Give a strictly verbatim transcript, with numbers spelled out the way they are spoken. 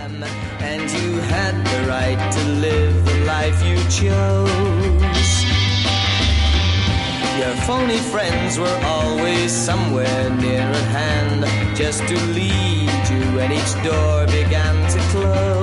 man, and you had the right to live the life you chose. Your phony friends were always somewhere near at hand, just to lead you when each door began to close.